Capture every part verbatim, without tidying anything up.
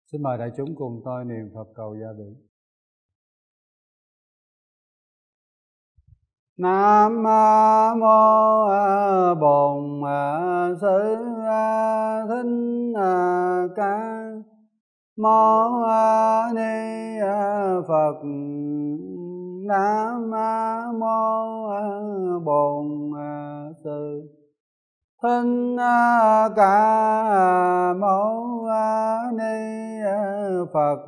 Xin mời đại chúng cùng tôi niệm Phật cầu gia bị. Nam mô Bổn Sư Thích Ca Mâu Ni Phật. Nam mô Bổn Sư Thích Ca Mâu Ni Phật.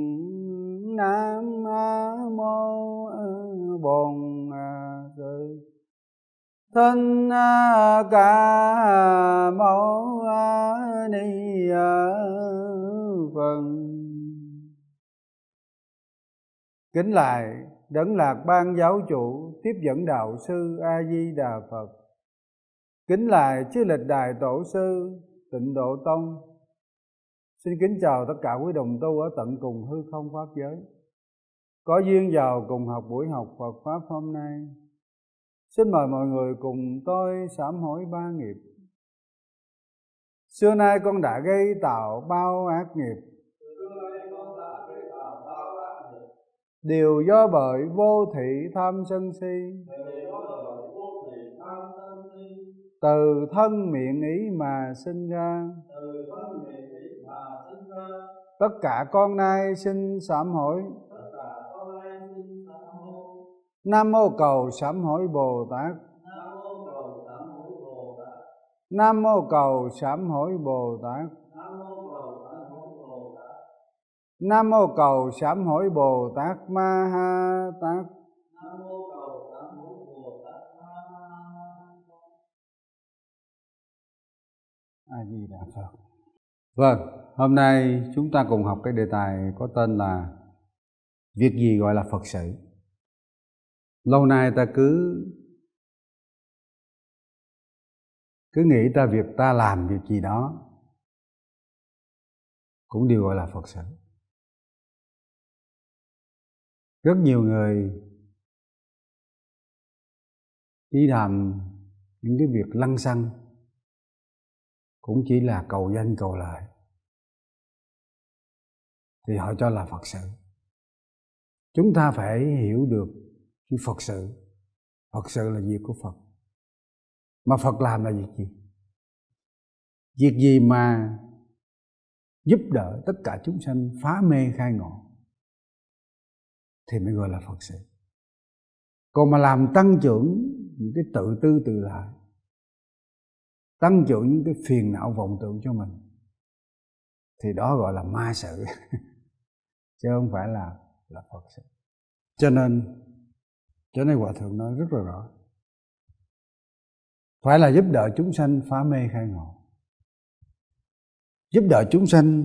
Nam mô Bổn Sư Thích Ca Mâu Ni Phật. Kính lạy Đấng Lạc Ban Giáo Chủ, tiếp dẫn đạo sư A Di Đà Phật. Kính lạy chư lịch đại tổ sư Tịnh Độ Tông. Xin kính chào tất cả quý đồng tu ở tận cùng hư không pháp giới, có duyên vào cùng học buổi học Phật pháp hôm nay. Xin mời mọi người cùng tôi sám hối ba nghiệp. Xưa nay con đã gây tạo bao ác nghiệp, đều do bởi vô thị tham sân si, từ thân miệng ý mà sinh ra. Tất cả con nay xin sám hối. Nam mô cầu sám hối Bồ Tát. Nam mô cầu sám hối Bồ Tát. Nam mô cầu sám hối Bồ Tát Ma Ha Tát. A Di Đà Phật. Vâng, hôm nay chúng ta cùng học cái đề tài có tên là việc gì gọi là Phật sự. Lâu nay ta cứ cứ nghĩ ta việc ta làm việc gì đó cũng đều gọi là Phật sự. Rất nhiều người đi làm những cái việc lăng xăng cũng chỉ là cầu danh cầu lợi, thì họ cho là Phật sự. Chúng ta phải hiểu được cái Phật sự. Phật sự là việc của Phật. Mà Phật làm là việc gì? Việc gì mà giúp đỡ tất cả chúng sanh phá mê khai ngộ thì mới gọi là Phật sự. Còn mà làm tăng trưởng những cái tự tư tự lợi, tăng trưởng những cái phiền não vọng tưởng cho mình, thì đó gọi là ma sự chứ không phải là là Phật sự. Cho nên cho nên Hòa Thượng nói rất là rõ, phải là giúp đỡ chúng sanh phá mê khai ngộ, giúp đỡ chúng sanh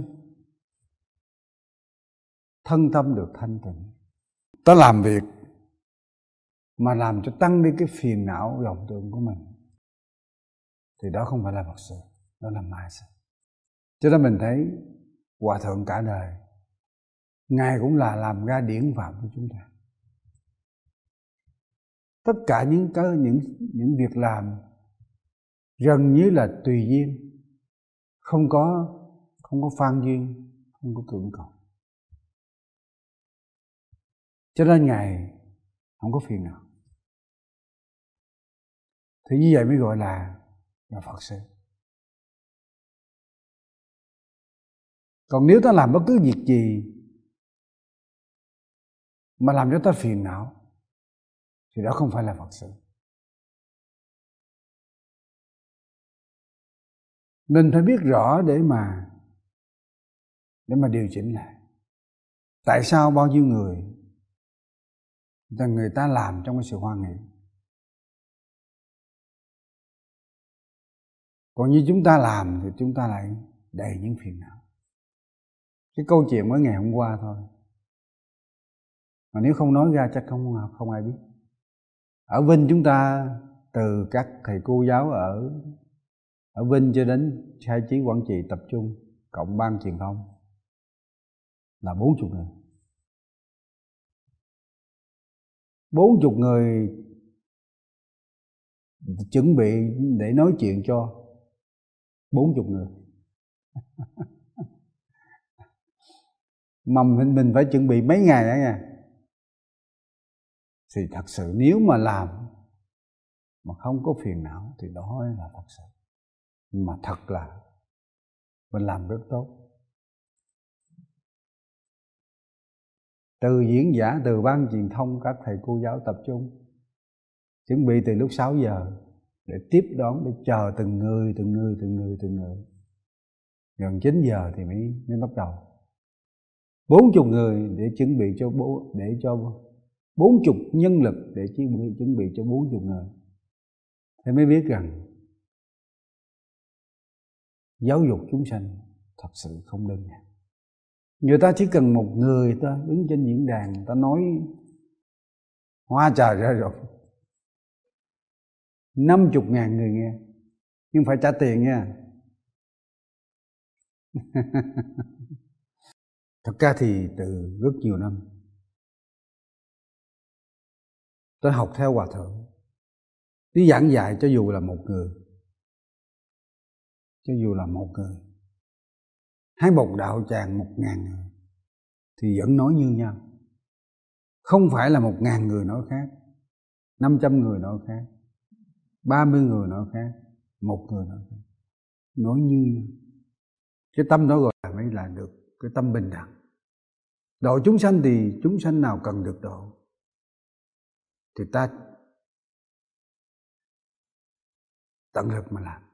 thân tâm được thanh tịnh. Ta làm việc mà làm cho tăng đi cái phiền não vọng tưởng của mình thì đó không phải là Phật sự, đó là ma sự. Cho nên mình thấy Hòa Thượng cả đời Ngài cũng là làm ra điển phạm của chúng ta. Tất cả những cái những những việc làm gần như là tùy duyên, không có không có phan duyên, không có cưỡng cầu. Cho nên Ngài không có phiền nào. Thì như vậy mới gọi là là Phật sự. Còn nếu ta làm bất cứ việc gì mà làm cho ta phiền não thì đó không phải là Phật sự. Nên phải biết rõ để mà để mà điều chỉnh lại. Tại sao bao nhiêu người người ta, người ta làm trong cái sự hoan hỷ, còn như chúng ta làm thì chúng ta lại đầy những phiền não. Cái câu chuyện mới ngày hôm qua thôi, mà nếu không nói ra chắc không không ai biết. Ở Vinh chúng ta, từ các thầy cô giáo ở ở Vinh cho đến khai trí Quảng Trị tập trung cộng ban truyền thông là bốn chục người. Bốn chục người chuẩn bị để nói chuyện cho bốn chục người. mà mình, mình phải chuẩn bị mấy ngày đó nha. Thì thật sự nếu mà làm mà không có phiền não thì đó là thật sự. Mà thật là mình làm rất tốt. Từ diễn giả, từ ban truyền thông, các thầy cô giáo tập trung chuẩn bị từ lúc sáu giờ để tiếp đón, để chờ từng người, từng người, từng người, từng người. Gần chín giờ thì mới, mới bắt đầu. Bốn chục người để chuẩn bị cho bố, để cho bốn chục nhân lực để chuẩn bị cho bốn chục người. Thế mới biết rằng giáo dục chúng sanh thật sự không đơn giản. Người ta chỉ cần một người ta đứng trên diễn đàn, người ta nói hoa trời ra rồi. Năm chục ngàn người nghe, nhưng phải trả tiền nha. Thật ra thì từ rất nhiều năm tôi học theo Hòa Thượng, đi giảng dạy cho dù là một người, cho dù là một người, hay một đạo tràng một ngàn người thì vẫn nói như nhau. Không phải là một ngàn người nói khác, năm trăm người nói khác, ba mươi người nói khác, một người nói khác, nói như nhau. Cái tâm đó gọi là mới là được cái tâm bình đẳng. Độ chúng sanh thì chúng sanh nào cần được độ thì ta tận lực mà làm,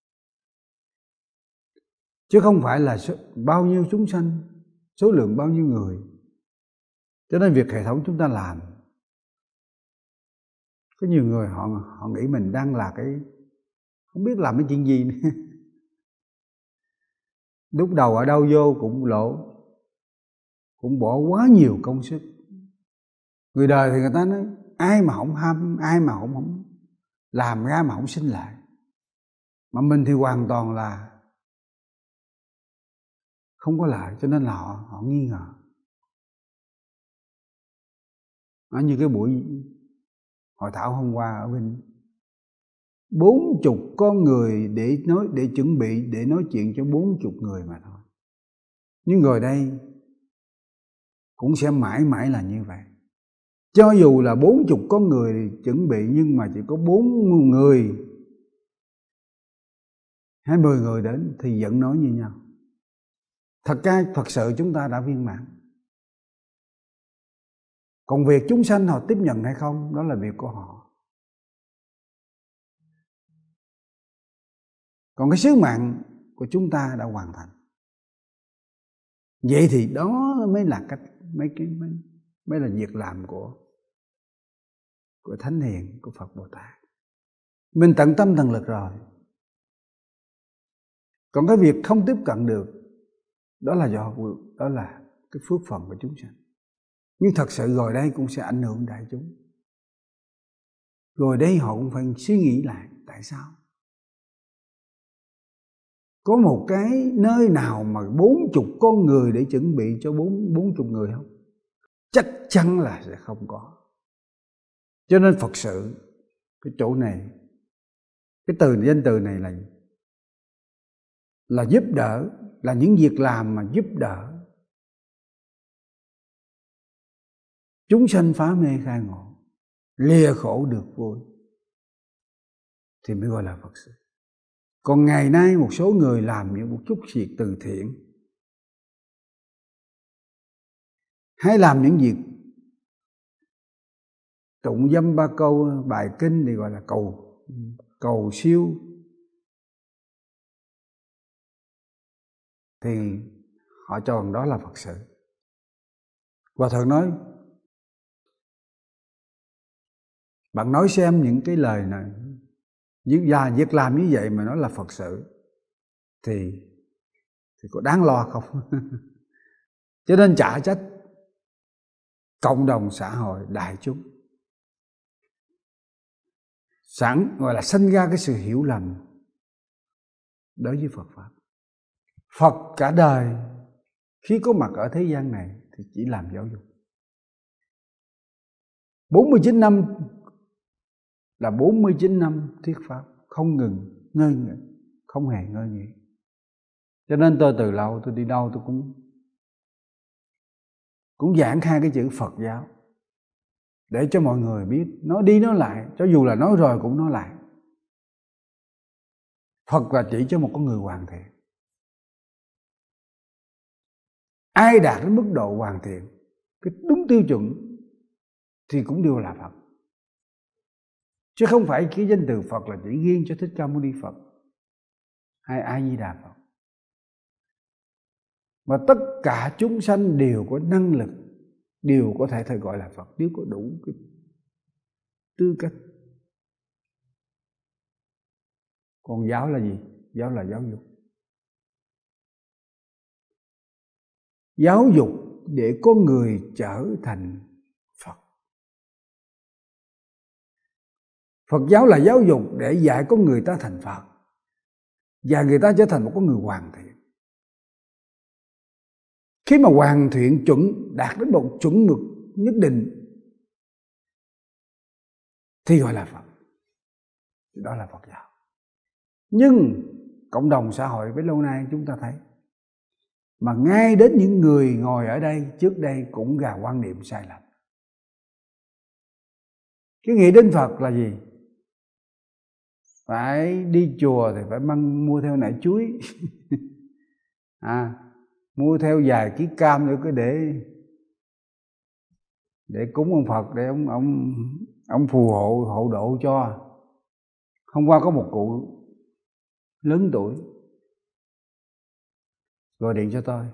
chứ không phải là số, bao nhiêu chúng sanh, số lượng bao nhiêu người. Cho nên việc hệ thống chúng ta làm, có nhiều người họ họ nghĩ mình đang là cái không biết làm cái chuyện gì nữa. Lúc đầu ở đâu vô cũng lỗ, cũng bỏ quá nhiều công sức. Người đời thì người ta nói ai mà không ham, ai mà không không làm ra mà không sinh lại. Mà mình thì hoàn toàn là không có lại, cho nên là họ họ nghi ngờ. Ở như cái buổi hội thảo hôm qua ở bên bốn chục con người để nói để chuẩn bị để nói chuyện cho bốn chục người mà thôi. Nhưng người đây cũng sẽ mãi mãi là như vậy. Cho dù là bốn chục con người chuẩn bị nhưng mà chỉ có bốn người hay mười người đến thì vẫn nói như nhau. Thật ra thật sự chúng ta đã viên mãn. Còn việc chúng sanh họ tiếp nhận hay không, đó là việc của họ. Còn cái sứ mạng của chúng ta đã hoàn thành. Vậy thì đó mới là cách mấy cái mới, mới là việc làm của của Thánh Hiền, của Phật Bồ Tát. Mình tận tâm tận lực rồi. Còn cái việc không tiếp cận được, đó là do đó là cái phước phần của chúng sanh. Nhưng thật sự rồi đây cũng sẽ ảnh hưởng đại chúng. Rồi đây họ cũng phải suy nghĩ lại tại sao. Có một cái nơi nào mà bốn chục con người để chuẩn bị cho bốn bốn chục người không? Chắc chắn là sẽ không có. Cho nên Phật sự cái chỗ này, cái từ danh từ này là là giúp đỡ, là những việc làm mà giúp đỡ chúng sanh phá mê khai ngộ, lìa khổ được vui, thì mới gọi là Phật sự. Còn ngày nay một số người làm những một chút việc từ thiện, hay làm những việc tụng dâm ba câu bài kinh thì gọi là cầu cầu siêu, thì họ cho rằng đó là Phật sự. Hòa Thượng nói, bạn nói xem những cái lời này, và việc làm như vậy mà nó là Phật sự thì, thì có đáng lo không? Cho nên trả trách cộng đồng xã hội đại chúng, sẵn gọi là sinh ra cái sự hiểu lầm đối với Phật Pháp. Phật cả đời khi có mặt ở thế gian này thì chỉ làm giáo dục. bốn mươi chín năm là bốn mươi chín năm thuyết Pháp, không ngừng, ngơi nghỉ, không hề ngơi nghỉ. Cho nên tôi từ lâu tôi đi đâu tôi cũng cũng giảng khai cái chữ Phật giáo để cho mọi người biết, nói đi nói lại, cho dù là nói rồi cũng nói lại. Phật là chỉ cho một con người hoàn thiện. Ai đạt đến mức độ hoàn thiện, cái đúng tiêu chuẩn thì cũng đều là Phật. Chứ không phải cái danh từ Phật là chỉ riêng cho Thích Ca Mâu Ni Phật hay A Di Đà Phật, mà tất cả chúng sanh đều có năng lực, đều có thể thể gọi là Phật nếu có đủ cái tư cách. Còn giáo là gì? Giáo là giáo dục. Giáo dục để con người trở thành Phật. Phật giáo là giáo dục để dạy con người ta thành Phật, và người ta trở thành một con người hoàn thiện. Khi mà hoàn thiện chuẩn, đạt đến một chuẩn mực nhất định thì gọi là Phật. Đó là Phật giáo. Nhưng cộng đồng xã hội với lâu nay chúng ta thấy, mà ngay đến những người ngồi ở đây trước đây cũng gà quan niệm sai lầm. Cái nghĩ đến Phật là gì? Phải đi chùa thì phải mang mua theo nải chuối à, mua theo vài ký cam nữa, cứ để để cúng ông Phật, để ông ông ông phù hộ hộ độ cho. Hôm qua có một cụ lớn tuổi gọi điện cho tôi.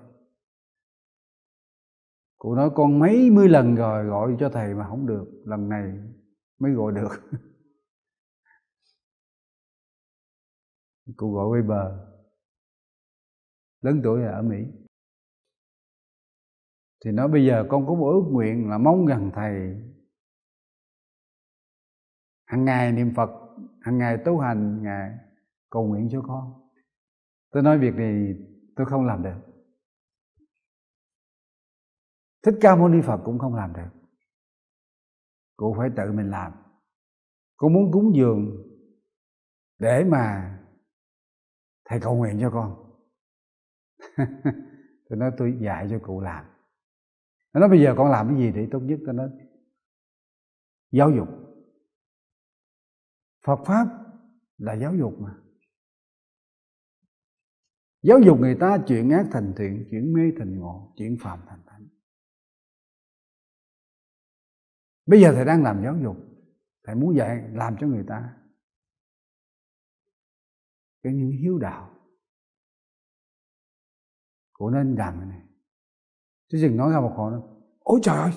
Cụ nói con mấy mươi lần rồi gọi cho thầy mà không được, lần này mới gọi được. Cụ gọi quay bờ, lớn tuổi ở Mỹ. Thì nói bây giờ con có một ước nguyện là mong rằng thầy hàng ngày niệm Phật, hàng ngày tu hành, hàng ngày cầu nguyện cho con. Tôi nói việc này tôi không làm được. Thích Ca Mâu Ni Phật cũng không làm được. Cụ phải tự mình làm. Cô muốn cúng dường để mà thầy cầu nguyện cho con. Tôi nói tôi dạy cho cụ làm. Nó nói bây giờ con làm cái gì để tốt nhất? Tôi nói giáo dục. Phật Pháp là giáo dục mà. Giáo dục người ta chuyển ác thành thiện, chuyển mê thành ngộ, chuyển phàm thành thánh. Bây giờ thầy đang làm giáo dục, thầy muốn dạy làm cho người ta cái những hiếu đạo. Cô nên làm cái này. Chứ đừng nói ra một hồi nói ôi trời ơi,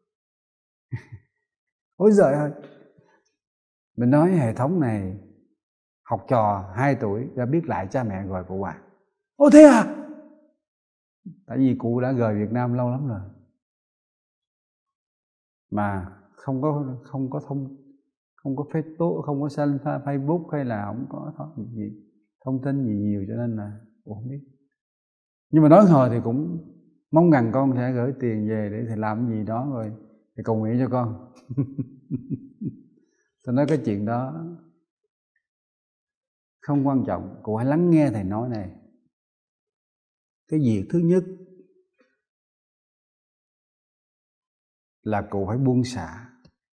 ôi giời ơi. Mình nói hệ thống này học trò hai tuổi đã biết lại cha mẹ gọi cụ à. Ồ thế à? Tại vì cụ đã rời Việt Nam lâu lắm rồi, mà không có không có thông không có Facebook, không có sanh Facebook hay là không có thông, gì, thông tin gì nhiều, cho nên là cụ không biết. Nhưng mà nói hồi thì cũng mong rằng con sẽ gửi tiền về để thầy làm cái gì đó rồi thầy cầu nguyện cho con. Tôi nói cái chuyện đó không quan trọng, cụ hãy lắng nghe thầy nói này. Cái việc thứ nhất là cụ phải buông xả.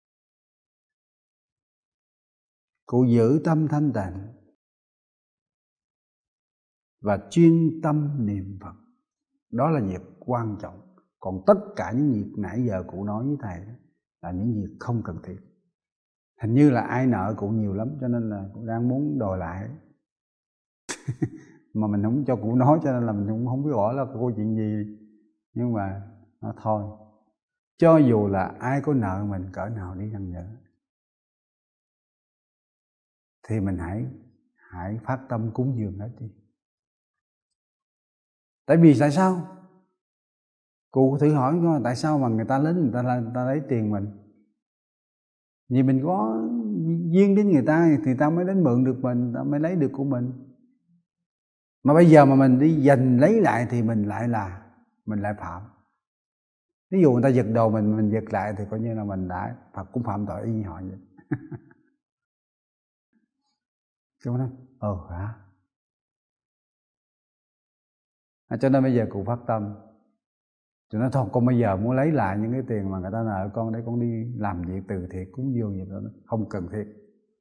Cụ giữ tâm thanh tịnh và chuyên tâm niệm Phật. Đó là việc quan trọng. Còn tất cả những việc nãy giờ cụ nói với thầy là những việc không cần thiết. Hình như là ai nợ cụ nhiều lắm, cho nên là cụ đang muốn đòi lại. Mà mình không cho cụ nói, cho nên là mình cũng không biết rõ là câu chuyện gì. Nhưng mà nó thôi, cho dù là ai có nợ mình cỡ nào đi chăng nữa thì mình hãy hãy phát tâm cúng dường hết đi. Tại vì tại sao? Cụ thử hỏi coi, tại sao mà người ta lấy người ta, người ta lấy tiền mình? Vì mình có duyên đến người ta thì ta mới đến mượn được mình, ta mới lấy được của mình. Mà bây giờ mà mình đi giành lấy lại thì mình lại là mình lại phạm. Ví dụ người ta giật đồ mình, mình giật lại thì coi như là mình đã, Phật cũng phạm tội y như họ vậy. Chúng nói, ờ hả? À, cho nên bây giờ cụ phát tâm Cho nó thôi con bây giờ muốn lấy lại những cái tiền mà người ta nợ con để con đi làm việc từ thiện cúng dường gì đó, không cần thiết.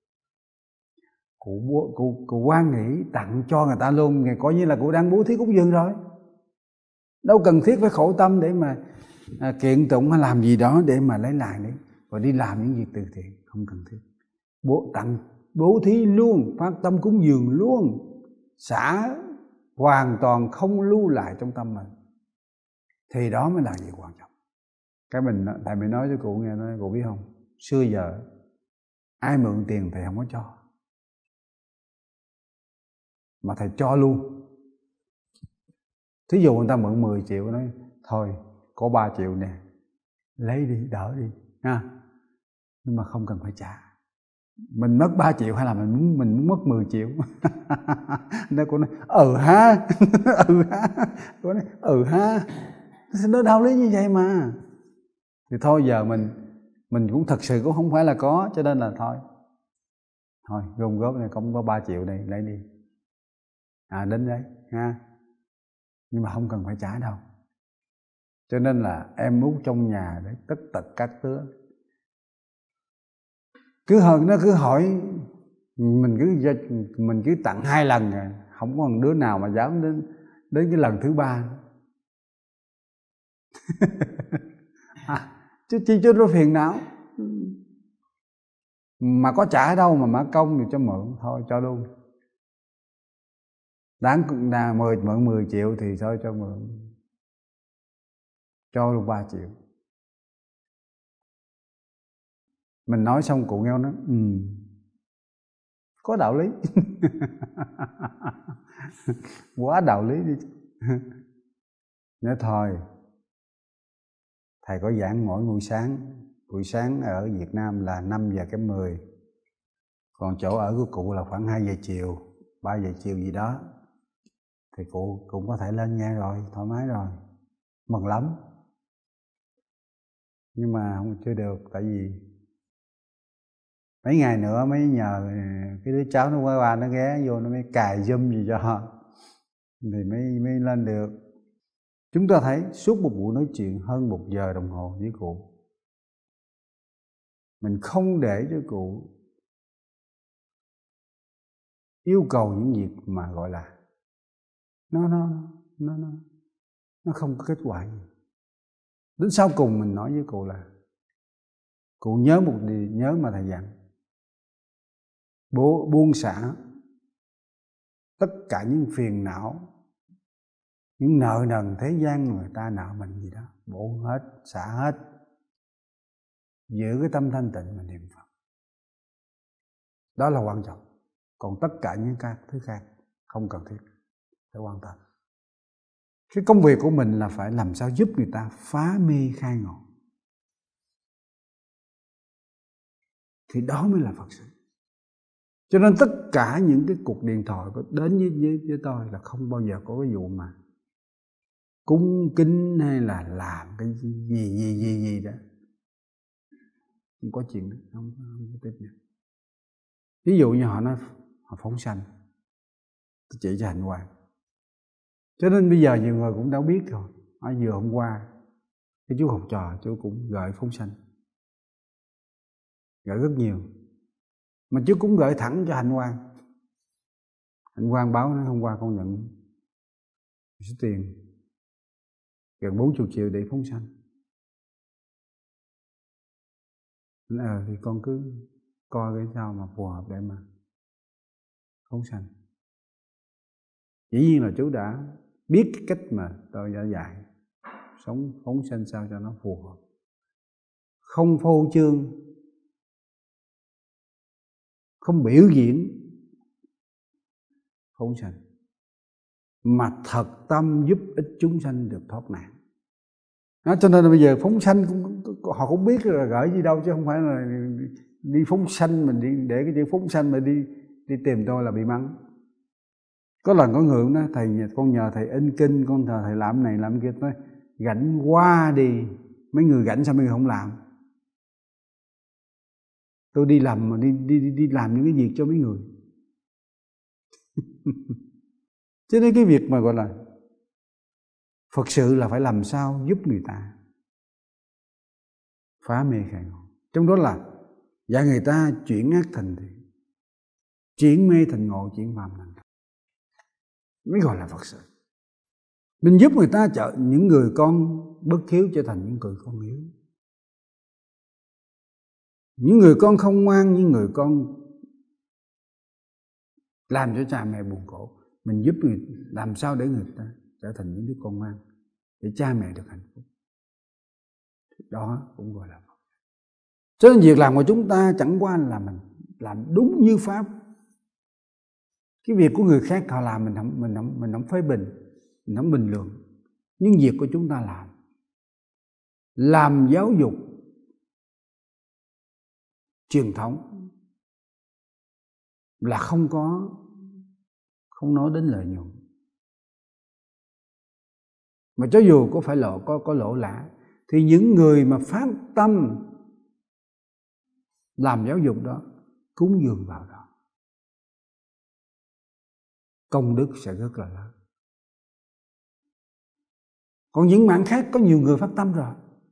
Cụ, cụ, cụ quan nghĩ tặng cho người ta luôn, coi như là cụ đang bố thí cúng dường rồi. Đâu cần thiết phải khổ tâm để mà à, kiện tụng hay làm gì đó để mà lấy lại đấy, và đi làm những việc từ thiện, không cần thiết. Bố tặng bố thí luôn, phát tâm cúng dường luôn, xả hoàn toàn không lưu lại trong tâm mình, thì đó mới là việc quan trọng. Cái mình thầy mới nói cho cụ nghe, nói cụ biết không, xưa giờ ai mượn tiền thầy không có cho, mà thầy cho luôn. Thí dụ người ta mượn mười triệu, nói thôi có ba triệu nè, lấy đi, đỡ đi ha, nhưng mà không cần phải trả. Mình mất ba triệu hay là mình muốn mình muốn mất mười triệu? Nó cô nói ừ ha, ừ ha, cô nói ừ ha, nó đạo lý như vậy mà. Thì thôi giờ mình mình cũng thật sự cũng không phải là có, cho nên là thôi thôi gom góp này cũng có ba triệu này, lấy đi, à đến đấy ha, nhưng mà không cần phải trả đâu. Cho nên là em út trong nhà đấy tất tật các tứa, cứ hơn nó cứ hỏi mình, cứ mình cứ tặng hai lần rồi, không có đứa nào mà dám đến đến cái lần thứ ba. À, chứ chi cho nó phiền não, mà có trả đâu mà mã công thì cho mượn, thôi cho luôn. Đáng là mười mượn mười triệu thì thôi cho mượn, cho luôn ba triệu. Mình nói xong cụ nghe nó ừ, có đạo lý. Quá đạo lý đi. Nói thôi thầy có giảng mỗi buổi sáng, buổi sáng ở Việt Nam là năm giờ kém mười, còn chỗ ở của cụ là khoảng hai giờ chiều, ba giờ chiều gì đó, thì cụ cũng có thể lên nghe rồi, thoải mái rồi, mừng lắm. Nhưng mà không, chưa được, tại vì mấy ngày nữa mới nhờ cái đứa cháu nó qua, qua nó ghé vô, nó mới cài Zoom gì cho, thì mới mới lên được. Chúng ta thấy suốt một buổi nói chuyện hơn một giờ đồng hồ với cụ, mình không để cho cụ yêu cầu những việc mà gọi là nó nó nó nó nó không có kết quả gì. Đến sau cùng mình nói với cụ là cụ nhớ một điều, nhớ mà thầy dặn, bố buông xả tất cả những phiền não, những nợ nần thế gian người ta nợ mình gì đó, buông hết, xả hết, giữ cái tâm thanh tịnh mà niệm Phật. Đó là quan trọng. Còn tất cả những các thứ khác không cần thiết phải quan tâm. Cái công việc của mình là phải làm sao giúp người ta phá mê khai ngộ, thì đó mới là Phật sự. Cho nên tất cả những cái cuộc điện thoại đến với, với, với tôi là không bao giờ có cái vụ mà cúng kính hay là làm cái gì gì gì gì đó, không có chuyện đó, không, không có tiếp nhận. Ví dụ như họ nói họ phóng sanh, tôi chỉ cho hành hoàng. Cho nên bây giờ nhiều người cũng đã biết rồi. Ở vừa hôm qua cái chú học trò chú cũng gửi phóng sanh, gửi rất nhiều, mà chú cũng gửi thẳng cho Hạnh Quang. Hạnh Quang báo nói hôm qua con nhận số tiền gần bốn mươi triệu để phóng sanh. Ờ thì con cứ coi cái sao mà phù hợp để mà phóng sanh. Dĩ nhiên là chú đã biết cái cách mà tôi đã dạy sống phóng sanh sao cho nó phù hợp, không phô trương, không biểu diễn phóng sanh, mà thật tâm giúp ích chúng sanh được thoát nạn. Đó, cho nên là bây giờ phóng sanh cũng, họ cũng biết là gửi gì đâu, chứ không phải là đi phóng sanh mình đi để cái chữ phóng sanh mà đi đi tìm tôi là bị mắng. Có lần có người cũng nói thầy, con nhờ thầy in kinh, con nhờ thầy làm này làm kia, nói rảnh quá đi, mấy người rảnh sao mấy người không làm? Tôi đi làm mà đi đi đi, đi làm những cái việc cho mấy người. Cho nên cái việc mà gọi là Phật sự là phải làm sao giúp người ta phá mê khai ngộ. Trong đó là dạy người ta chuyển ác thành thiện, chuyển mê thành ngộ, chuyển phàm thành Phật, mới gọi là Phật sự. Mình giúp người ta trở những người con bất hiếu trở thành những người con hiếu, những người con không ngoan, những người con làm cho cha mẹ buồn khổ, mình giúp người làm sao để người ta trở thành những đứa con ngoan, để cha mẹ được hạnh phúc. Đó cũng gọi là Phật. Cho nên việc làm của chúng ta chẳng qua là mình làm đúng như pháp. Cái việc của người khác họ làm mình không mình không mình không phê bình, mình không bình luận. Nhưng việc của chúng ta làm làm giáo dục truyền thống là không có không nói đến lợi nhuận, mà cho dù có phải lộ có có lỗ lã thì những người mà phát tâm làm giáo dục đó cúng dường vào đó, công đức sẽ rất là lớn. Còn những mảng khác có nhiều người phát tâm rồi.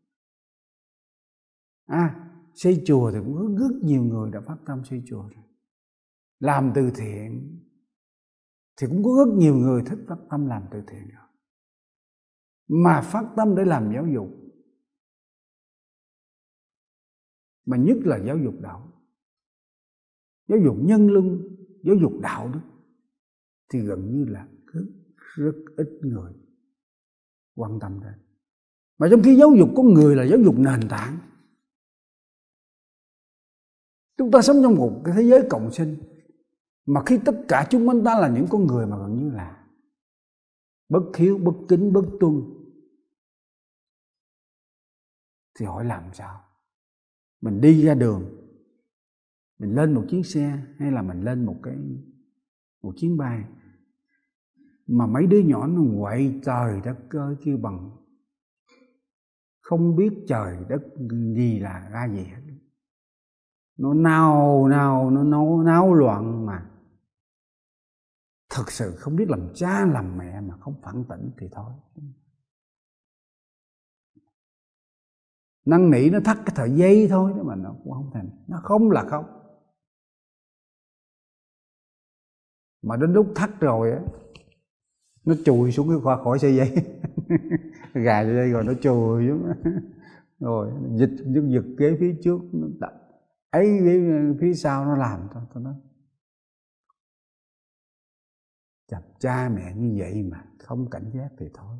À, xây chùa thì cũng có rất nhiều người đã phát tâm xây chùa rồi. Làm từ thiện thì cũng có rất nhiều người thích phát tâm làm từ thiện rồi. Mà phát tâm để làm giáo dục, mà nhất là giáo dục đạo, giáo dục nhân luân, giáo dục đạo đức, thì gần như là rất, rất ít người quan tâm đến. Mà trong khi giáo dục con người là giáo dục nền tảng. Chúng ta sống trong một cái thế giới cộng sinh, mà khi tất cả chúng ta là những con người mà gần như là bất hiếu, bất kính, bất tuân, thì hỏi làm sao? Mình đi ra đường, mình lên một chiếc xe hay là mình lên một cái một chuyến bay, mà mấy đứa nhỏ nó quậy trời đất ơi kêu bằng không biết trời đất gì là ra gì hết. Nó nao nao nó náo, náo loạn, mà thật sự không biết làm cha làm mẹ mà không phản tỉnh thì thôi. Năn nỉ nó thắt cái sợi dây thôi đó mà nó cũng không thành. Nó không là không. Mà đến lúc thắt rồi á, nó chùi xuống cái khỏi, khỏi sợi dây. Gà sợi dây rồi nó chùi xuống. Rồi dịch giật giật ghế phía trước, nó đặt ấy ghế phía sau nó làm thôi. Tôi nói chập cha mẹ như vậy mà không cảnh giác thì thôi.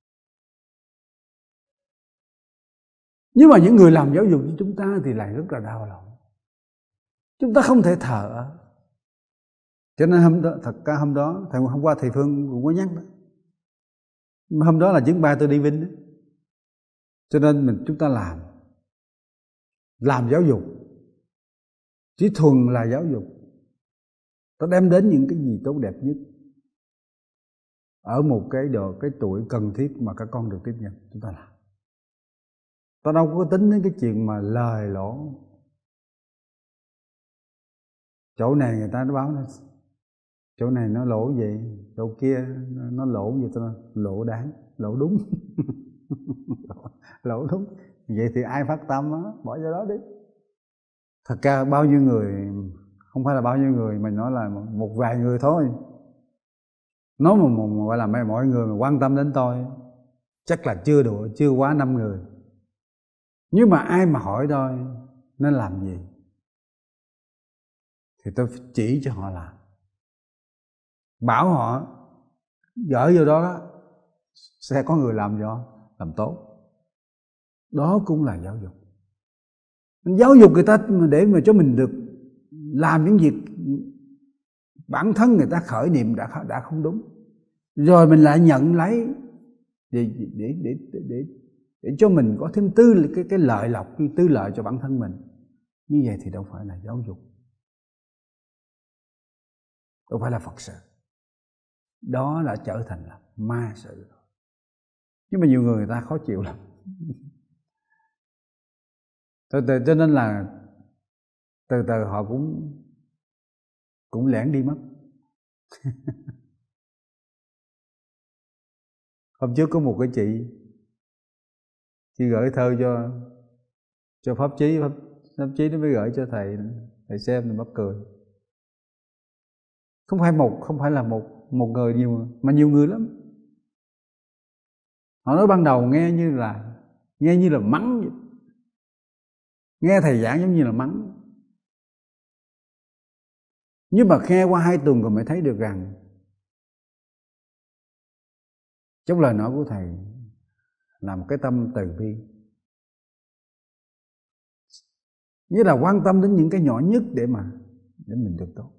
Nhưng mà những người làm giáo dục như chúng ta thì lại rất là đau lòng. Chúng ta không thể thở. Cho nên hôm đó, thật ra hôm đó, thầy hôm qua thầy Phương cũng có nhắc đó. Hôm đó là chuyến bay tôi đi Vinh đó. Cho nên mình chúng ta làm làm giáo dục, chỉ thuần là giáo dục, ta đem đến những cái gì tốt đẹp nhất ở một cái độ cái tuổi cần thiết mà các con được tiếp nhận, chúng ta làm. Ta đâu có tính đến cái chuyện mà lời lỗ. Chỗ này người ta nó báo nó, chỗ này nó lỗ gì, chỗ kia nó lỗ gì, tôi nói lỗ đáng, lỗ đúng. Lỗ đúng. Vậy thì ai phát tâm á, bỏ vô đó đi. Thật ra bao nhiêu người, không phải là bao nhiêu người, mà nói là một vài người thôi. Nói mà, mà, mà gọi là mọi người mà quan tâm đến tôi chắc là chưa đủ, chưa quá năm người. Nhưng mà ai mà hỏi tôi nên làm gì thì tôi chỉ cho họ làm, bảo họ gỡ vô đó, đó sẽ có người làm cho làm tốt. Đó cũng là giáo dục. Giáo dục người ta để mà cho mình được làm những việc bản thân người ta khởi niệm đã đã không đúng, rồi mình lại nhận lấy để để để để để cho mình có thêm tư cái cái lợi lộc, cái tư lợi cho bản thân mình. Như vậy thì đâu phải là giáo dục, đâu phải là Phật sự. Đó đã trở thành là ma sự rồi. Nhưng mà nhiều người người ta khó chịu lắm. Cho nên là từ từ họ cũng cũng lẻn đi mất. Hôm trước có một cái chị chị gửi thơ cho cho pháp chí, pháp, pháp chí nó mới gửi cho thầy thầy xem thì mắc cười. Không phải một không phải là một một người nhiều mà nhiều người lắm. Họ nói ban đầu nghe như là nghe như là mắng vậy. Nghe thầy giảng giống như là mắng. Nhưng mà nghe qua hai tuần rồi mới thấy được rằng trong lời nói của thầy là một cái tâm từ bi, như là quan tâm đến những cái nhỏ nhất để mà để mình được tốt.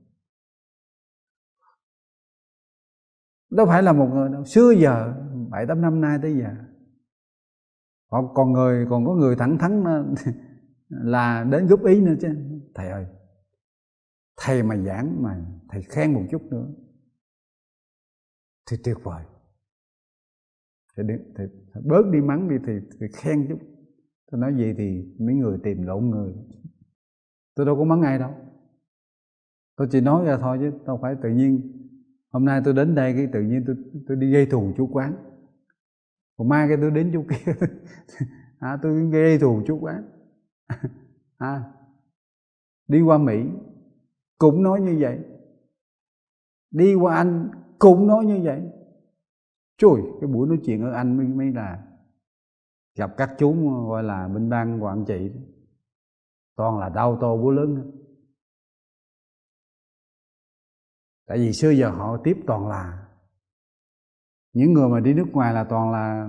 Đâu phải là một người đâu. Xưa giờ bảy tám năm nay tới giờ họ còn người còn có người thẳng thắn là đến góp ý nữa chứ. Thầy ơi, thầy mà giảng mà thầy khen một chút nữa thì tuyệt vời. Thầy, thầy, thầy bớt đi mắng đi thì, thì khen chút. Tôi nói gì thì mấy người tìm lộn người. Tôi đâu có mắng ai đâu. Tôi chỉ nói ra thôi chứ đâu phải tự nhiên hôm nay tôi đến đây cái tự nhiên tôi tôi đi gây thù chú quán. Còn mai cái tôi đến chú kia à, tôi gây thù chú quán. À, đi qua Mỹ cũng nói như vậy, đi qua Anh cũng nói như vậy. Trời, cái buổi nói chuyện ở Anh mới, mới là gặp các chú gọi là bên ban quản trị, toàn là đau to búa lớn. Tại vì xưa giờ họ tiếp toàn là những người mà đi nước ngoài là toàn là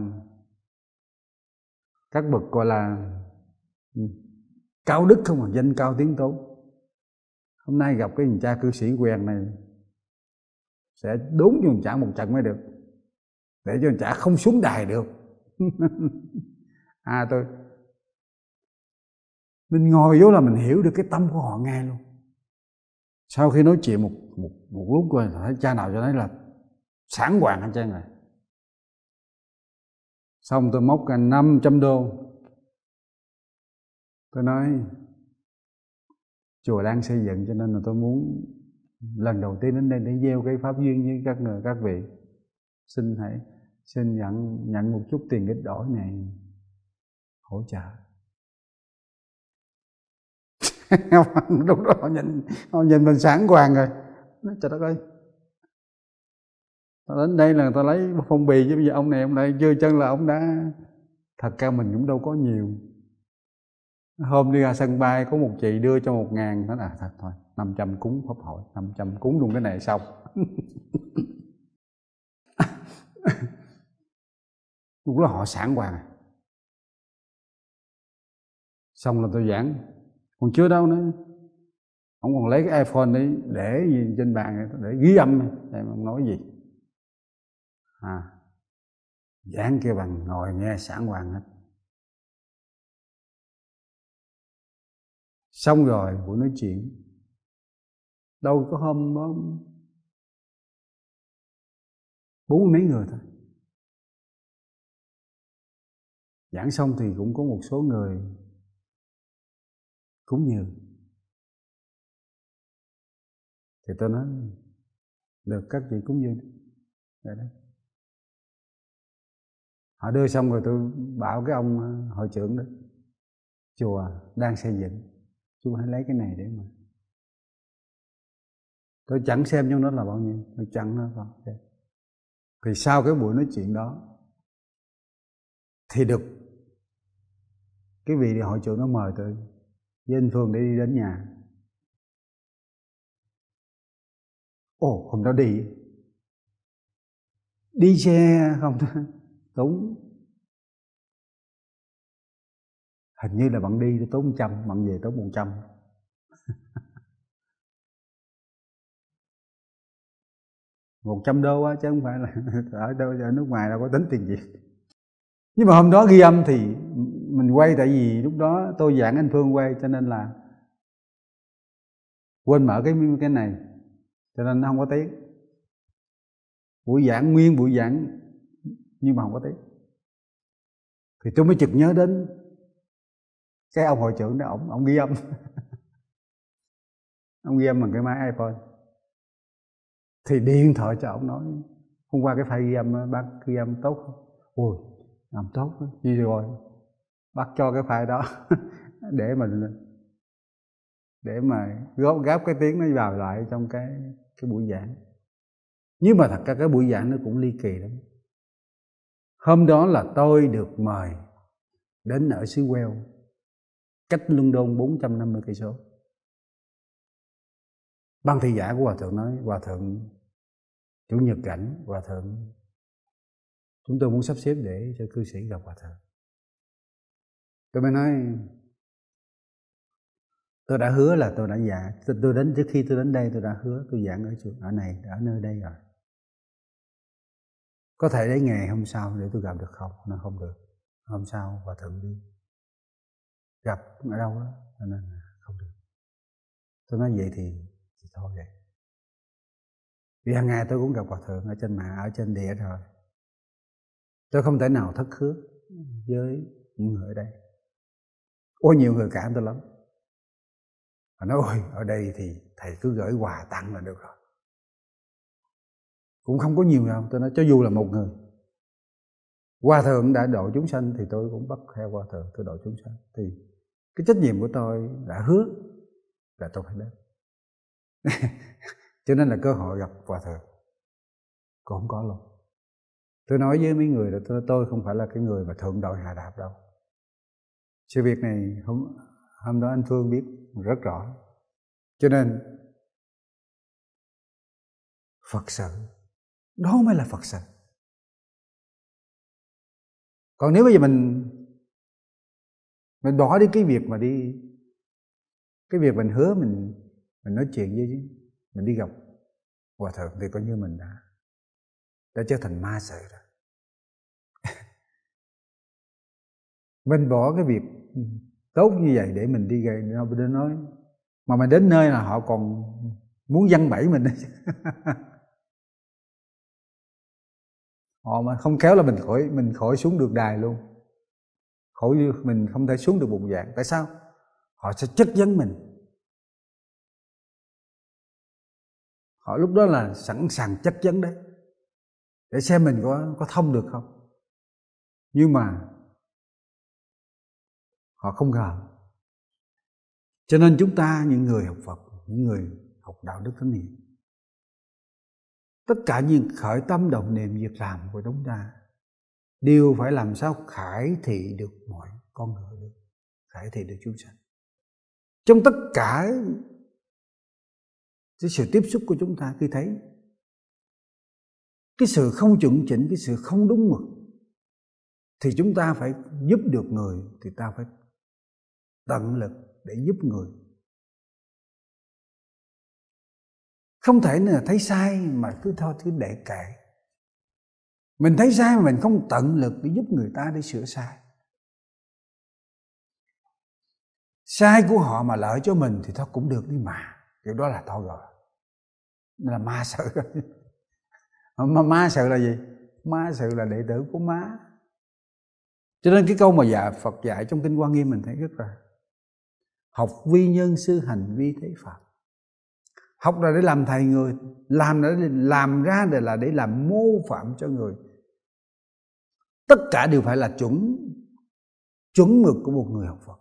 các bậc gọi là cao đức không à, danh cao tiếng tốt. Hôm nay gặp cái thằng cha cư sĩ quèn này sẽ đốn cho thằng cha một trận mới được, để cho thằng cha không xuống đài được. À tôi mình ngồi vô là mình hiểu được cái tâm của họ ngay luôn. Sau khi nói chuyện một một một lúc rồi thấy cha nào cho thấy là sảng hoàng anh cha này. Xong tôi móc ra năm trăm đô. Tôi nói chùa đang xây dựng cho nên là tôi muốn lần đầu tiên đến đây để gieo cái pháp duyên với các người các vị. Xin hãy xin nhận nhận một chút tiền ít đổi này hỗ trợ. Lúc đó họ nhìn họ nhìn mình sảng hoàng rồi. Nói trời đất ơi, tao đến đây là tao lấy phong bì chứ bây giờ ông này ông lại chơi chân là ông đã. Thật ra mình cũng đâu có nhiều. Hôm đi ra sân bay có một chị đưa cho một ngàn. Nói là thật thôi, năm trăm cúng pháp hội, năm trăm cúng luôn cái này xong. Lúc đó họ sảng hoàng. Xong là tôi giảng. Còn chưa đâu nữa. Ông còn lấy cái iPhone đấy để gì trên bàn để ghi âm để mà ông nói gì. À, giảng kêu bằng ngồi nghe sảng hoàng hết. Xong rồi buổi nói chuyện đâu có hôm đó bốn mấy người thôi. Giảng xong thì cũng có một số người cúng dường. Thì tôi nói được các vị cúng dường đấy. Họ đưa xong rồi tôi bảo cái ông hội trưởng đó, chùa đang xây dựng, chú hãy lấy cái này để mà. Tôi chẳng xem trong đó là bao nhiêu, tôi chẳng nó vào. Thì sau cái buổi nói chuyện đó thì được cái vị hội trưởng nó mời tôi với anh Phương để đi đến nhà. Ồ, hôm đó đi đi xe không tốn, hình như là bạn đi tốn một trăm, bạn về tốn một trăm. Một trăm đô á, chứ không phải là ở đâu ở nước ngoài đâu có tính tiền gì. Nhưng mà hôm đó ghi âm thì mình quay, tại vì lúc đó tôi giảng anh Phương quay cho nên là quên mở cái cái này, cho nên nó không có tiếng. Buổi giảng nguyên buổi giảng nhưng mà không có tiếng. Thì tôi mới chợt nhớ đến cái ông hội trưởng đó, ông ông ghi âm. Ông ghi âm bằng cái máy iPhone. Thì điện thoại cho ông nói hôm qua cái file ghi âm bác ghi âm tốt không? Ôi, làm tốt đó. Gì rồi bắt cho cái file đó để mà để mà góp gáp cái tiếng nó vào lại trong cái cái buổi giảng. Nhưng mà thật ra cái buổi giảng nó cũng ly kỳ lắm. Hôm đó là tôi được mời đến ở xứ Wales, cách London bốn trăm năm mươi cây số. Ban thị giả của hòa thượng nói: hòa thượng chủ nhật rảnh, hòa thượng chúng tôi muốn sắp xếp để cho cư sĩ gặp hòa thượng. Tôi mới nói tôi đã hứa là tôi đã dạ, tôi, tôi đến trước khi tôi đến đây tôi đã hứa tôi giảng ở trường ở này, ở nơi đây rồi. Có thể đến ngày hôm sau để tôi gặp được không? Nó không được. Hôm sau hòa thượng đi gặp ở đâu đó, nên là không được. Tôi nói vậy thì, thì thôi vậy. Vì hàng ngày tôi cũng gặp hòa thượng ở trên mạng, ở trên địa rồi. Tôi không thể nào thất hứa với những người ở đây. Ôi nhiều người cản tôi lắm. Họ nói ôi ở đây thì thầy cứ gửi quà tặng là được rồi. Cũng không có nhiều đâu. Tôi nói cho dù là một người. Hòa thượng đã độ chúng sanh thì tôi cũng bắt theo hòa thượng, tôi độ chúng sanh. Thì cái trách nhiệm của tôi đã hứa là tôi phải đến. Cho nên là cơ hội gặp hòa thượng cũng không có luôn. Tôi nói với mấy người là tôi, tôi không phải là cái người mà thượng đội hạ đạp đâu. Sự việc này hôm, hôm đó anh Phương biết rất rõ. Cho nên Phật sự, đó mới là Phật sự. Còn nếu bây giờ mình mình bỏ đi cái việc mà đi, cái việc mình hứa mình mình nói chuyện với mình đi gặp hòa thượng thì coi như mình đã đã trở thành ma sự rồi. Mình bỏ cái việc tốt như vậy để mình đi gây để nói, mà mình đến nơi là họ còn muốn giăng bẫy mình. Họ mà không khéo là mình khỏi mình khỏi xuống được đài luôn, khỏi mình không thể xuống được bục giảng. Tại sao? Họ sẽ chất vấn mình. Họ lúc đó là sẵn sàng chất vấn đấy, để xem mình có có thông được không. Nhưng mà họ không ngờ. Cho nên chúng ta những người học Phật, những người học đạo đức thánh hiền, tất cả những khởi tâm động niệm việc làm của chúng ta đều phải làm sao khải thị được mọi con người, được khải thị được chúng sanh. Trong tất cả cái sự tiếp xúc của chúng ta, khi thấy cái sự không chuẩn chỉnh, cái sự không đúng mực, thì chúng ta phải giúp được người, thì ta phải tận lực để giúp người. Không thể là thấy sai mà cứ thôi cứ để kệ. Mình thấy sai mà mình không tận lực để giúp người ta để sửa sai. Sai của họ mà lợi cho mình thì thôi cũng được đi mà. Kiểu đó là thôi rồi. Là ma sự. Mà ma sự là gì? Ma sự là đệ tử của má. Cho nên cái câu mà dạ Phật dạy trong Kinh Hoa Nghiêm mình thấy rất là học vi nhân sư, hành vi thế Phật. Học là để làm thầy người, làm là để làm ra để là để làm mô phạm cho người. Tất cả đều phải là chuẩn chuẩn mực của một người học Phật,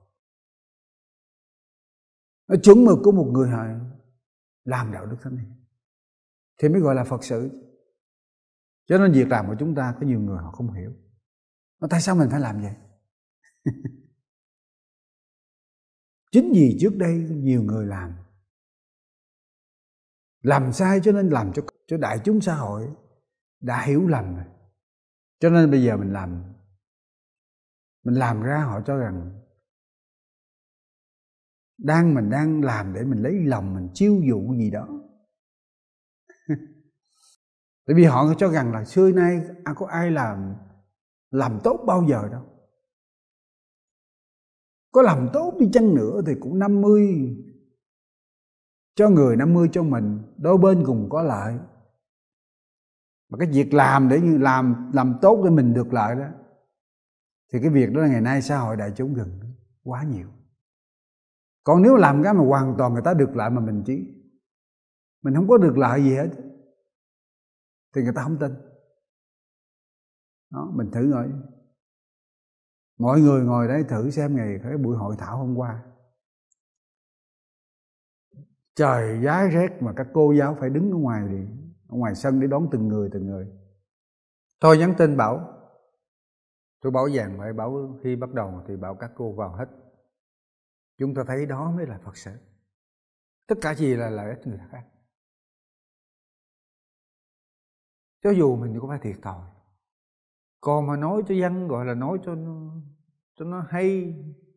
chuẩn mực của một người làm đạo đức thánh hiền thì mới gọi là Phật sự. Cho nên việc làm của chúng ta có nhiều người họ không hiểu. Tại sao mình phải làm vậy? Chính vì trước đây nhiều người làm làm sai, cho nên làm cho cho đại chúng xã hội đã hiểu lầm rồi. Cho nên bây giờ mình làm mình làm ra họ cho rằng đang mình đang làm để mình lấy lòng, mình chiêu dụ gì đó. Tại vì họ cho rằng là xưa nay có ai làm làm tốt bao giờ đâu. Có làm tốt đi chăng nữa thì cũng năm mươi cho người, năm mươi cho mình, đôi bên cùng có lợi. Mà cái việc làm để như làm làm tốt để mình được lợi đó, thì cái việc đó là ngày nay xã hội đại chúng gần quá nhiều. Còn nếu làm cái mà hoàn toàn người ta được lợi mà mình chỉ mình không có được lợi gì hết thì người ta không tin. Đó, mình thử ngồi, mọi người ngồi đấy thử xem ngày cái buổi hội thảo hôm qua, trời giá rét mà các cô giáo phải đứng ở ngoài đi, ở ngoài sân để đón từng người từng người. Tôi nhắn tin bảo, tôi bảo vàng phải bảo khi bắt đầu thì bảo các cô vào hết. Chúng ta thấy đó mới là Phật sự. Tất cả gì là lợi ích người khác. Cho dù mình cũng phải thiệt thòi. Còn mà nói cho dân gọi là nói cho nó, cho nó hay,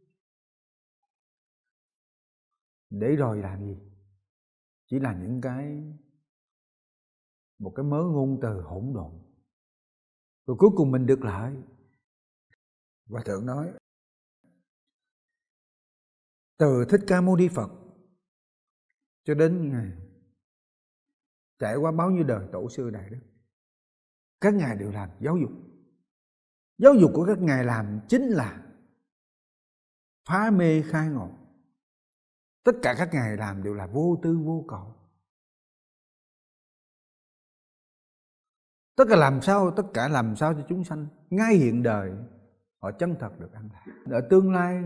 để rồi làm gì? Chỉ là những cái, một cái mớ ngôn từ hỗn độn. Rồi cuối cùng mình được lợi. Hòa thượng nói, từ Thích Ca Mâu Ni Phật cho đến ngày trải qua bao nhiêu đời tổ sư Đại Đức, các ngài đều làm giáo dục. Giáo dục của các ngài làm chính là phá mê khai ngộ. Tất cả các ngài làm đều là vô tư vô cầu. Tất cả làm sao, tất cả làm sao cho chúng sanh ngay hiện đời họ chân thật được an lạc. Ở tương lai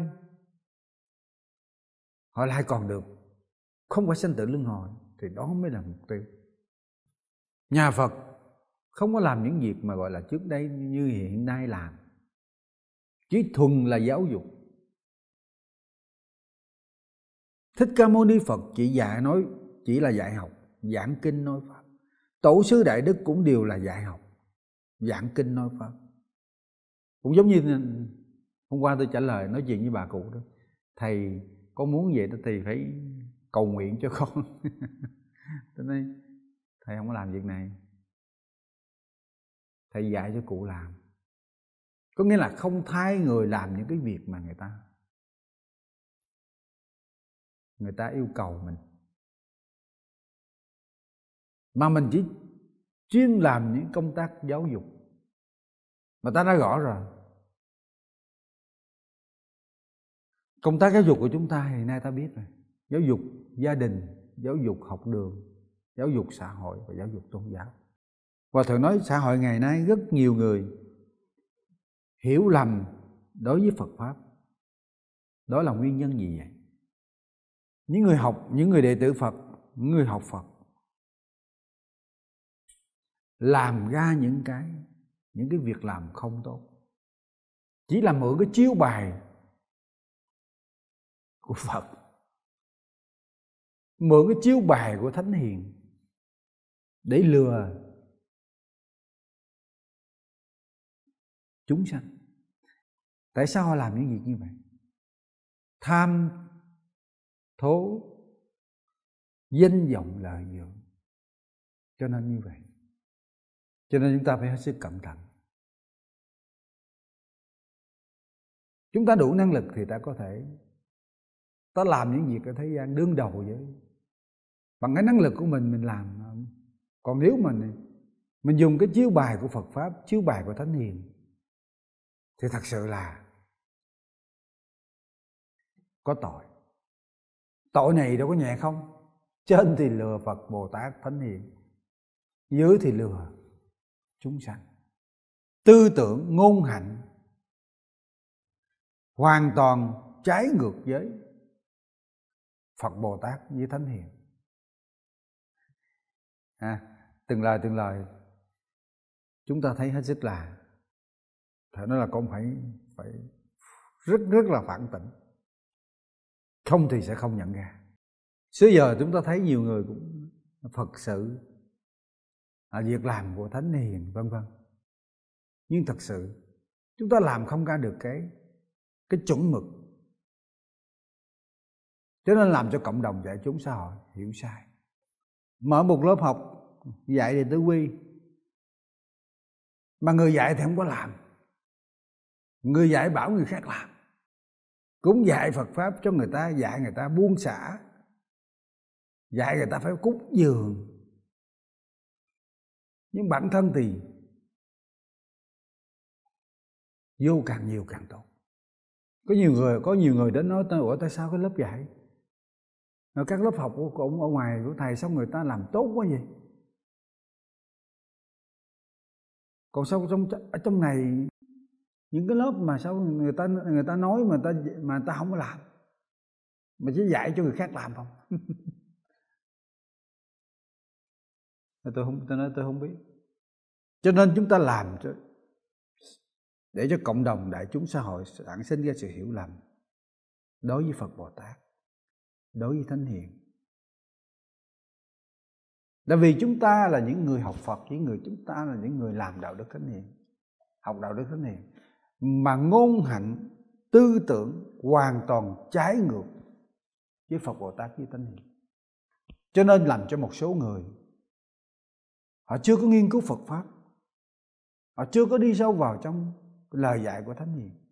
họ lại còn được không phải sanh tử luân hồi, thì đó mới là mục tiêu. Nhà Phật không có làm những việc mà gọi là trước đây như hiện nay làm, chỉ thuần là giáo dục. Thích Ca Mâu Ni Phật chỉ dạy nói, chỉ là dạy học, giảng kinh nói pháp. Tổ sư Đại Đức cũng đều là dạy học, giảng kinh nói pháp. Cũng giống như hôm qua tôi trả lời nói chuyện với bà cụ đó, thầy con muốn vậy đó thì phải cầu nguyện cho con. Tôi nói thầy không có làm việc này, thầy dạy cho cụ làm. Có nghĩa là không thay người làm những cái việc mà người ta người ta yêu cầu mình, mà mình chỉ chuyên làm những công tác giáo dục mà ta đã rõ rồi. Công tác giáo dục của chúng ta hiện nay ta biết rồi, giáo dục gia đình, giáo dục học đường, giáo dục xã hội và giáo dục tôn giáo. Và thường nói xã hội ngày nay rất nhiều người hiểu lầm đối với Phật Pháp. Đó là nguyên nhân gì vậy? Những người học, những người đệ tử Phật, những người học Phật làm ra những cái những cái việc làm không tốt, chỉ là mượn cái chiếu bài của Phật, mượn cái chiếu bài của Thánh Hiền để lừa chúng sanh. Tại sao họ làm những việc như vậy? Tham thố danh vọng lợi dưỡng, cho nên như vậy. Cho nên chúng ta phải hết sức cẩn thận. Chúng ta đủ năng lực thì ta có thể ta làm những việc ở thế gian đương đầu với, bằng cái năng lực của mình mình làm. Còn nếu mình mình dùng cái chiếu bài của Phật Pháp, chiếu bài của Thánh Hiền, thì thật sự là có tội. Tội này đâu có nhẹ không? Trên thì lừa Phật, Bồ Tát, Thánh Hiền, dưới thì lừa chúng sanh. Tư tưởng, ngôn hạnh hoàn toàn trái ngược với Phật, Bồ Tát với Thánh Hiền. À, từng lời từng lời chúng ta thấy hết sức là, thật nói là con phải phải rất rất là phản tỉnh, không thì sẽ không nhận ra. Xưa giờ chúng ta thấy nhiều người cũng Phật sự, à, việc làm của Thánh Hiền vân vân, nhưng thật sự chúng ta làm không ra được cái cái chuẩn mực, cho nên làm cho cộng đồng đại chúng xã hội hiểu sai. Mở một lớp học dạy về tứ quy, mà người dạy thì không có làm, người dạy bảo người khác làm. Cũng dạy Phật Pháp cho người ta, dạy người ta buông xả, dạy người ta phải cúng dường, nhưng bản thân thì vô càng nhiều càng tốt. Có nhiều người có nhiều người đến nói ủa tại sao cái lớp dạy, rồi các lớp học của cũng ở ngoài của thầy sao người ta làm tốt quá vậy? Còn sao trong ở trong này những cái lớp mà sao người ta người ta nói mà ta mà ta không có làm, mà chỉ dạy cho người khác làm không? tôi không tôi nói tôi không biết. Cho nên chúng ta làm cho để cho cộng đồng đại chúng xã hội sản sinh ra sự hiểu lầm đối với Phật Bồ Tát, đối với Thánh Hiền. Tại vì chúng ta là những người học Phật, những người chúng ta là những người làm đạo đức Thánh Hiền, học đạo đức Thánh Hiền, mà ngôn hạnh tư tưởng hoàn toàn trái ngược với Phật Bồ Tát với Thánh Hiền. Cho nên làm cho một số người họ chưa có nghiên cứu Phật Pháp, họ chưa có đi sâu vào trong lời dạy của Thánh Hiền.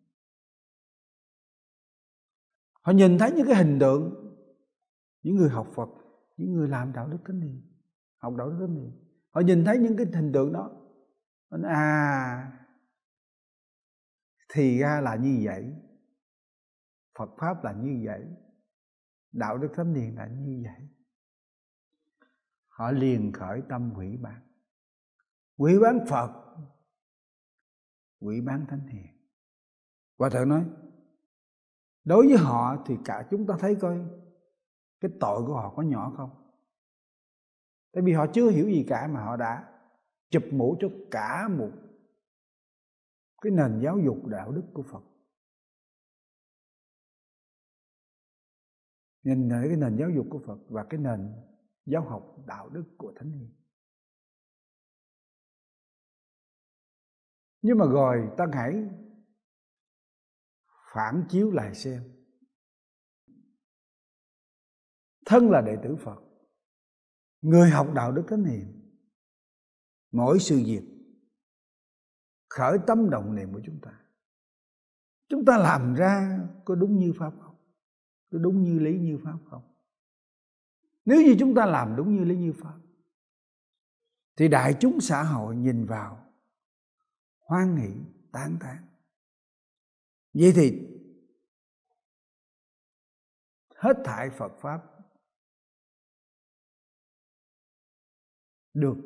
Họ nhìn thấy những cái hình tượng, những người học Phật, những người làm đạo đức Thánh Hiền, học đạo đức Thánh Hiền, họ nhìn thấy những cái hình tượng đó, à thì ra là như vậy, Phật Pháp là như vậy, đạo đức Thánh Hiền là như vậy. Họ liền khởi tâm hủy bán, hủy bán Phật, hủy bán Thánh Hiền. Hòa Thượng nói, đối với họ thì cả chúng ta thấy coi cái tội của họ có nhỏ không? Tại vì họ chưa hiểu gì cả mà họ đã chụp mũ cho cả một cái nền giáo dục đạo đức của Phật. Nhìn thấy cái nền giáo dục của Phật và cái nền giáo học đạo đức của Thánh Hiền. Nhưng mà rồi ta hãy phản chiếu lại xem, thân là đệ tử Phật, người học đạo đức Thánh Hiền, mỗi sự việc khởi tâm động niệm của chúng ta, chúng ta làm ra có đúng như Pháp không? Có đúng như lý như Pháp không? Nếu như chúng ta làm đúng như lý như Pháp thì đại chúng xã hội nhìn vào hoan hỷ tán thán. Vậy thì hết thảy Phật Pháp được,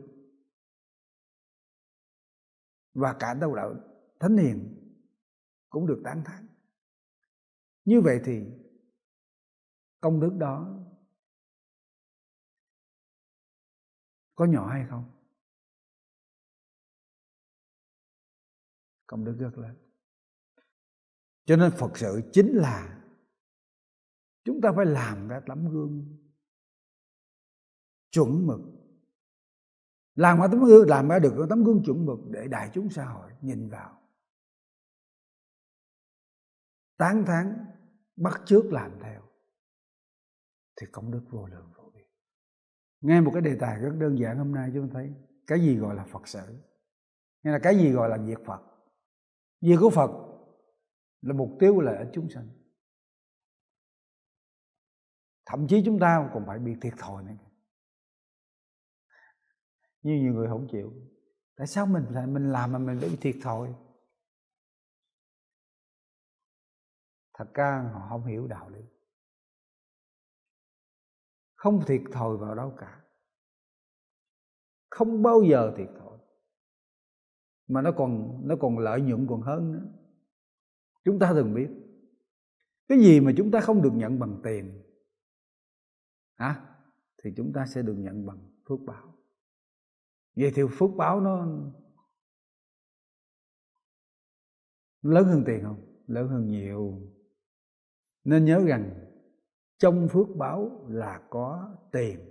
và cả đạo đạo Thánh Hiền cũng được tán thán. Như vậy thì công đức đó có nhỏ hay không? Công đức rất lớn. Cho nên Phật sự chính là chúng ta phải làm ra tấm gương chuẩn mực, làm ra tấm gương, làm ra được tấm gương chuẩn mực để đại chúng xã hội nhìn vào, tán thán, bắt chước làm theo, thì công đức vô lượng vô biên. Nghe một cái đề tài rất đơn giản hôm nay chúng ta thấy cái gì gọi là Phật sự, nghĩa là cái gì gọi là việc Phật. Việc của Phật là mục tiêu lợi ích chúng sanh. Thậm chí chúng ta còn phải bị thiệt thòi nữa. Như nhiều người không chịu. Tại sao mình lại mình làm mà mình bị thiệt thòi? Thật ra họ không hiểu đạo lý. Không thiệt thòi vào đâu cả. Không bao giờ thiệt thòi. Mà nó còn nó còn lợi nhuận còn hơn nữa. Chúng ta thường biết cái gì mà chúng ta không được nhận bằng tiền hả? Thì chúng ta sẽ được nhận bằng phước báo. Vậy thì phước báo nó lớn hơn tiền không? Lớn hơn nhiều. Nên nhớ rằng trong phước báo là có tiền,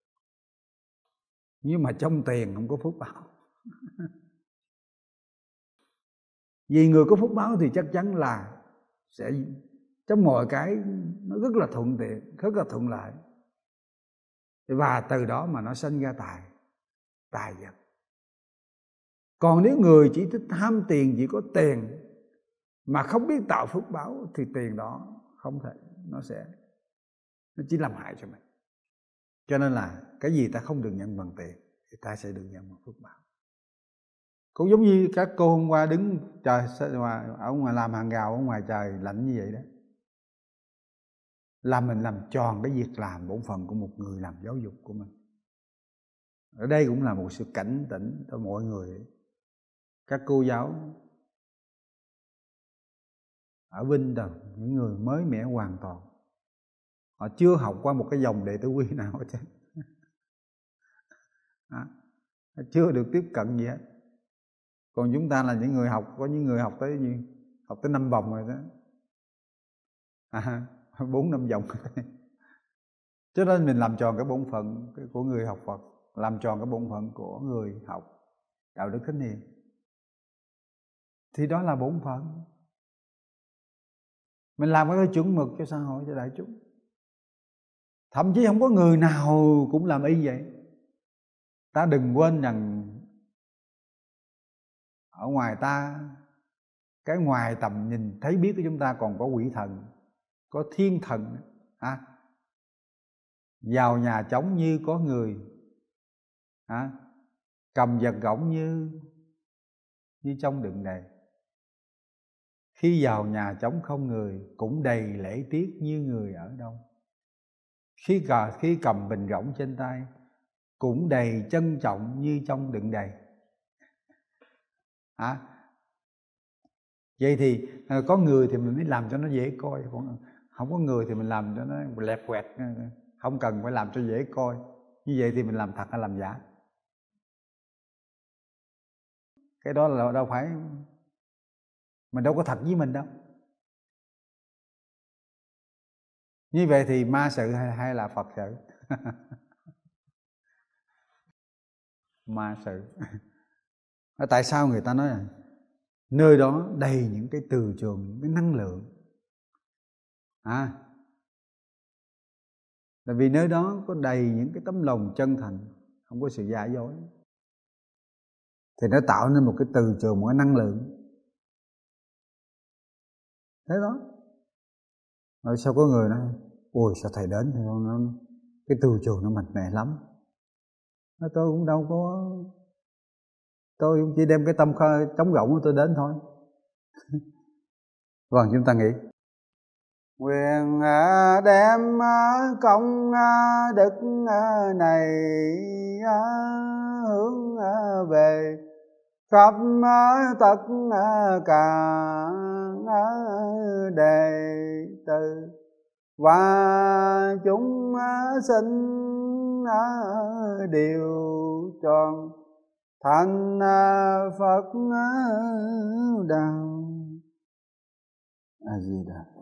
nhưng mà trong tiền không có phước báo. Vì người có phước báo thì chắc chắn là sẽ trong mọi cái nó rất là thuận tiện, rất là thuận lợi, và từ đó mà nó sinh ra tài tài vật. Còn nếu người chỉ thích ham tiền, chỉ có tiền mà không biết tạo phước báo thì tiền đó không thể, nó sẽ nó chỉ làm hại cho mình. Cho nên là cái gì ta không được nhận bằng tiền thì ta sẽ được nhận bằng phước báo. Cũng giống như các cô hôm qua đứng trời ở ngoài làm hàng rào ở ngoài trời lạnh như vậy đó, là mình làm tròn cái việc làm bổn phận của một người làm giáo dục của mình. Ở đây cũng là một sự cảnh tỉnh cho mọi người các cô giáo ở Vinh rồi, những người mới mẻ hoàn toàn, họ chưa học qua một cái dòng đệ tử quy nào hết trơn. À, chưa được tiếp cận gì hết. Còn chúng ta là những người học, có những người học tới gì, học tới năm vòng rồi đó, à, bốn năm vòng. Cho nên mình làm tròn cái bổn phận của người học Phật, làm tròn cái bổn phận của người học đạo đức thánh hiền, thì đó là bổn phận. Mình làm cái chuẩn mực cho xã hội, cho đại chúng. Thậm chí không có người nào cũng làm y vậy. Ta đừng quên rằng ở ngoài ta, cái ngoài tầm nhìn thấy biết của chúng ta còn có quỷ thần, có thiên thần, à, vào nhà trống như có người, à, cầm vật gỗng như như trong đựng đầy. Khi vào nhà trống không người, cũng đầy lễ tiết như người ở đâu. Khi cờ khi cầm bình rỗng trên tay, cũng đầy trân trọng như trong đựng đầy. À, vậy thì có người thì mình mới làm cho nó dễ coi, còn không có người thì mình làm cho nó lẹp quẹt, không cần phải làm cho dễ coi. Như vậy thì mình làm thật hay làm giả? Cái đó là đâu phải, mình đâu có thật với mình đâu. Như vậy thì ma sự hay, hay là Phật sự? Ma sự. Tại sao người ta nói là nơi đó đầy những cái từ trường, những cái năng lượng, à, là vì nơi đó có đầy những cái tấm lòng chân thành, không có sự giả dối, thì nó tạo nên một cái từ trường, một cái năng lượng. Thế đó. Rồi sao có người nói, ôi sao thầy đến thì nó, cái từ trường nó mạnh mẽ lắm. Nói tôi cũng đâu có, tôi cũng chỉ đem cái tâm trống rỗng của tôi đến thôi. Vâng, chúng ta nghĩ nguyện đem công đức này hướng về khắp tất cả đệ tử và chúng sinh đều tròn thành Phật đạo. A Di Đà.